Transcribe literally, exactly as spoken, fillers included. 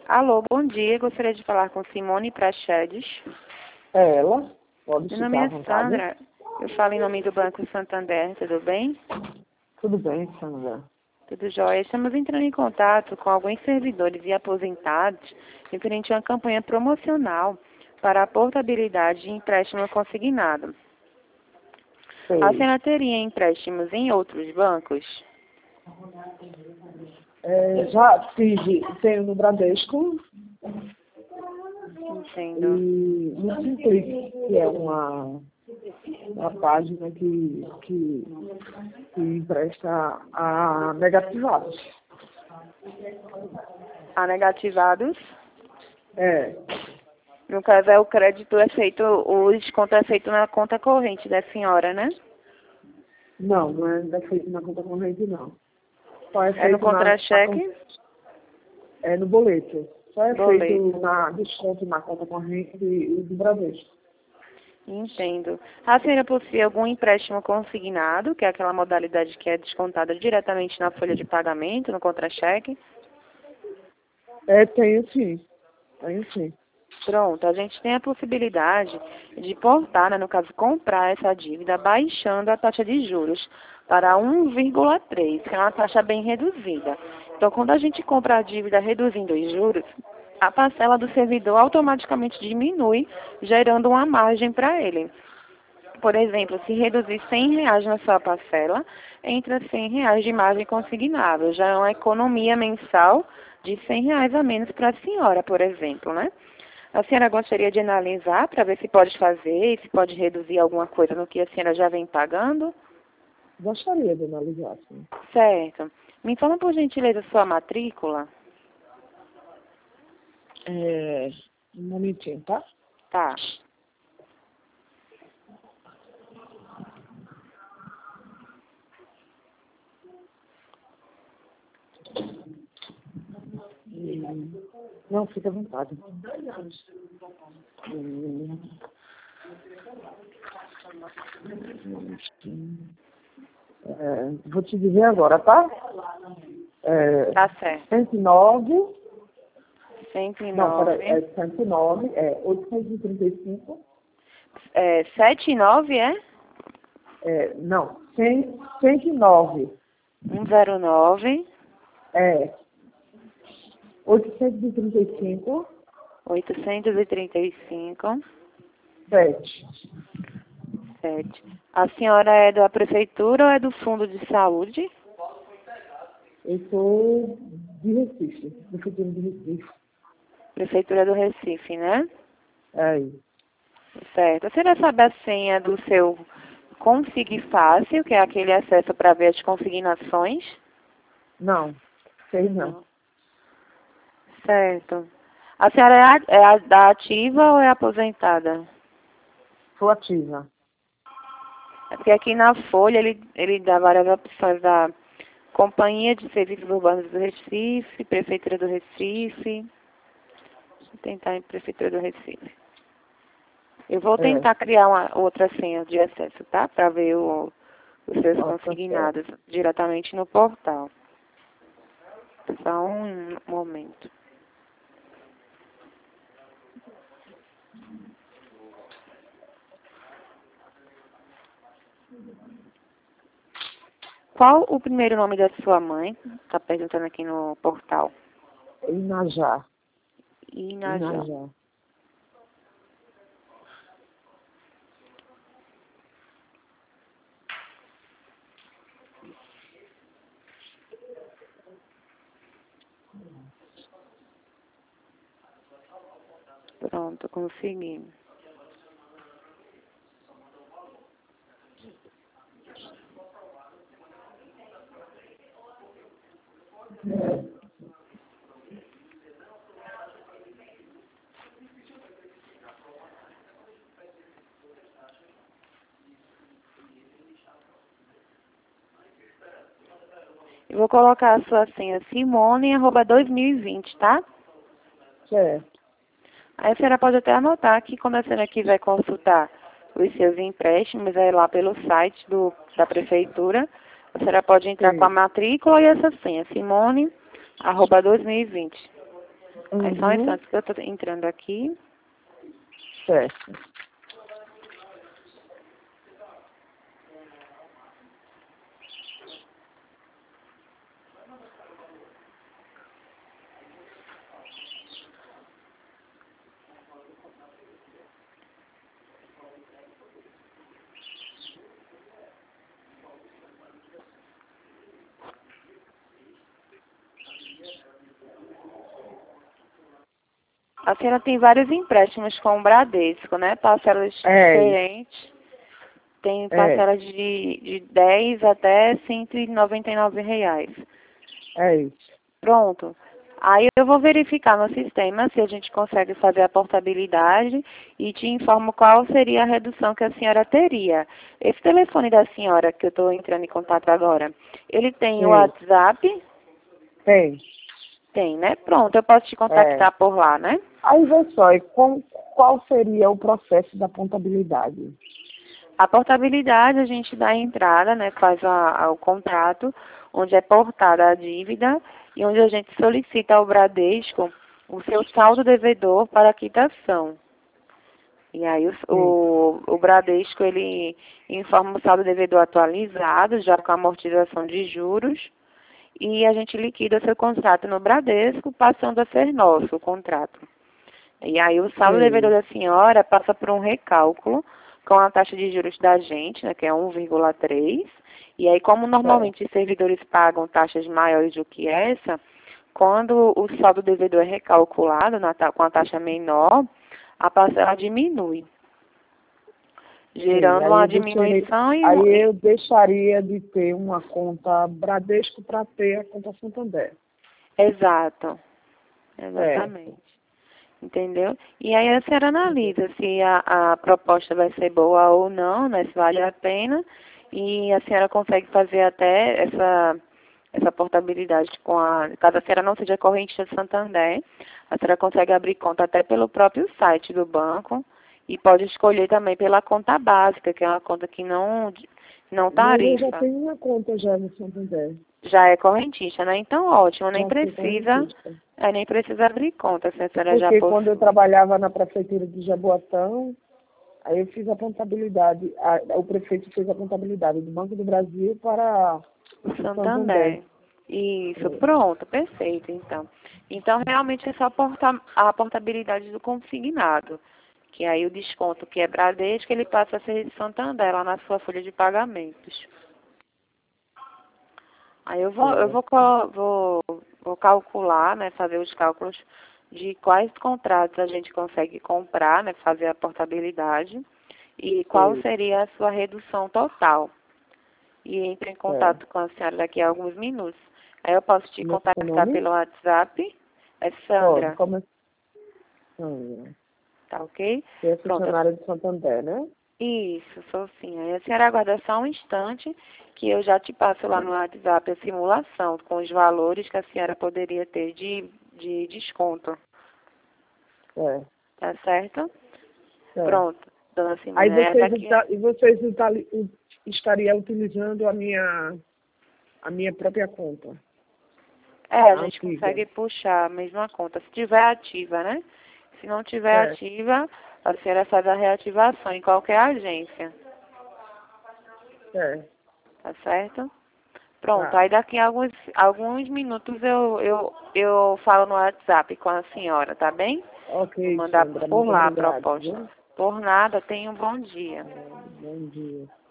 Alô, bom dia. Gostaria de falar com Simone Prachedes. É ela, pode Meu ficar nome à é vontade. Sandra. Eu falo em nome do Banco Santander, tudo bem? Tudo bem, Sandra. Tudo jóia. Estamos entrando em contato com alguns servidores e aposentados referente a uma campanha promocional para a portabilidade de empréstimo consignado. Sei. A senhora teria empréstimos em outros bancos? É, já tive, tenho no Bradesco Entendo. e no Simplix, que é uma, uma página que, que, que empresta a negativados. A negativados? É, No caso, é o crédito é feito, o desconto é feito na conta corrente da senhora, né? não, não é, não é feito na conta corrente, não. Só é É feito no na, na contra-cheque? é no boleto. Só é Boleto. feito na desconto na conta corrente do, do Bradesco. Entendo. A senhora possui algum empréstimo consignado, que é aquela modalidade que é descontada diretamente na folha de pagamento, no contra-cheque? É, tenho sim. Tenho sim. Pronto, a gente tem a possibilidade de portar, né, no caso, comprar essa dívida baixando a taxa de juros para um vírgula três, que é uma taxa bem reduzida. Então, quando a gente compra a dívida reduzindo os juros, a parcela do servidor automaticamente diminui, gerando uma margem para ele. Por exemplo, se reduzir cem reais na sua parcela, entra cem reais de margem consignável. Já é uma economia mensal de cem reais a menos para a senhora, por exemplo, né? A senhora gostaria de analisar para ver se pode fazer, se pode reduzir alguma coisa no que a senhora já vem pagando? Gostaria de analisar, sim. Certo. Me informa, por gentileza, sua matrícula. É, um momentinho, tá? Tá. Hum, Não, fica à vontade. Hum, é, vou te dizer agora, tá? É, Tá certo. cento e nove, cento e não, peraí, nove. é cento e nove, é oitocentos e trinta e cinco, É, sete e nove, é? é, não, cem, cento e nove, um zero nove. é oitocentos e trinta e cinco, oitocentos e trinta e cinco. sete. Sete. A senhora é da prefeitura ou é do fundo de saúde? Eu sou de Recife, do futuro de Recife. Prefeitura do Recife, né? É isso. Certo. A senhora sabe a senha do seu Consigne Fácil, que é aquele acesso para ver as consignações? Não, sei não. Certo. A senhora é, a, é a da ativa ou é aposentada? Sou ativa. É porque aqui na folha ele, ele dá várias opções da Companhia de Serviços Urbanos do Recife, Prefeitura do Recife. Deixa eu tentar em Prefeitura do Recife. Eu vou É, tentar criar uma outra senha de acesso, tá? Para ver o, os seus ó, tá certo. consignados diretamente no portal. Só um momento. Qual o primeiro nome da sua mãe? Está perguntando aqui no portal. Inajá. Inajá. Inajá. Pronto, consegui. Eu vou colocar a sua senha Simone, arroba dois mil e vinte, tá? Certo. Aí a senhora pode até anotar que quando a senhora quiser consultar os seus empréstimos, é lá pelo site do, da prefeitura, a senhora pode entrar Sim. com a matrícula e essa senha, Simone, arroba dois mil e vinte. Aí só um Uhum. instante que eu estou entrando aqui. Certo. A senhora tem vários empréstimos com o Bradesco, né? Parcelas É, diferentes. Tem é, parcelas de, de dez até cento e noventa e nove reais. é isso. Pronto. Aí eu vou verificar no sistema se a gente consegue fazer a portabilidade e te informo qual seria a redução que a senhora teria. Esse telefone da senhora que eu estou entrando em contato agora, ele tem o Sim, WhatsApp? tem. Tem, né? Pronto, eu posso te É. contactar por lá, né? Aí vê só, e com, qual seria o processo da contabilidade? A portabilidade a gente dá a entrada, né, faz a, a, o contrato, onde é portada a dívida e onde a gente solicita ao Bradesco o seu saldo devedor para quitação. E aí o, Sim, o, o Bradesco, ele informa o saldo devedor atualizado, já com a amortização de juros, e a gente liquida seu contrato no Bradesco, passando a ser nosso o contrato. E aí o saldo devedor sim, da senhora passa por um recálculo com a taxa de juros da gente, né, que é um vírgula três. E aí, como certo. normalmente os servidores pagam taxas maiores do que essa, quando o saldo devedor é recalculado na, ta- com a taxa menor, a parcela diminui, Sim, gerando aí uma eu deixaria, diminuição e aí um... e- eu deixaria de ter uma conta Bradesco para ter a conta Santander. Exato, Certo. exatamente. Entendeu? E aí a senhora analisa se a, a proposta vai ser boa ou não, né? Se vale a pena. E a senhora consegue fazer até essa, essa portabilidade com a. Caso a senhora não seja corrente de Santander, a senhora consegue abrir conta até pelo próprio site do banco e pode escolher também pela conta básica, que é uma conta que não, não Mas eu já tarifa. tenho uma conta já no Santander. Já é correntista, né? Então, ótimo, nem Já sou precisa, correntista. é, nem precisa abrir conta, se a senhora já Porque quando eu possui. trabalhava na prefeitura de Jaboatão, aí eu fiz a contabilidade, a- o prefeito fez a contabilidade do Banco do Brasil para o Santander. Santander. Isso, É. pronto, perfeito, então. Então, realmente é só porta, a portabilidade do consignado, que aí o desconto que é Bradesco, ele passa a ser de Santander, lá na sua folha de pagamentos. Aí eu vou, eu É. vou, co- vou, vou calcular, né, fazer os cálculos de quais contratos a gente consegue comprar, né, fazer a portabilidade e qual Sim, seria a sua redução total. E entre em é. contato com a senhora daqui a alguns minutos. Aí eu posso te Como é que é seu contactar nome? pelo WhatsApp. É Pode, Sandra, como é que tá ok? você é Pronto. funcionária de Santander, né? Isso, sou sim. Aí a senhora aguarda só um instante que eu já te passo lá no WhatsApp a simulação com os valores que a senhora poderia ter de, de desconto. É, Tá certo? é. Pronto, dona Aí Simone. É vocês, daqui a... uta- e vocês utali- u- estariam utilizando a minha, a minha própria conta, É, a a gente antiga. consegue puxar a mesma conta, se tiver ativa, né? Se não tiver É, ativa, a senhora faz a reativação em qualquer agência, é, tá certo? Pronto, tá. aí daqui a alguns, alguns minutos eu, eu, eu falo no WhatsApp com a senhora, tá bem? Ok, Vou mandar Sandra, por muito lá a obrigado, proposta. viu? Por nada, tenha um bom dia. É, bom dia.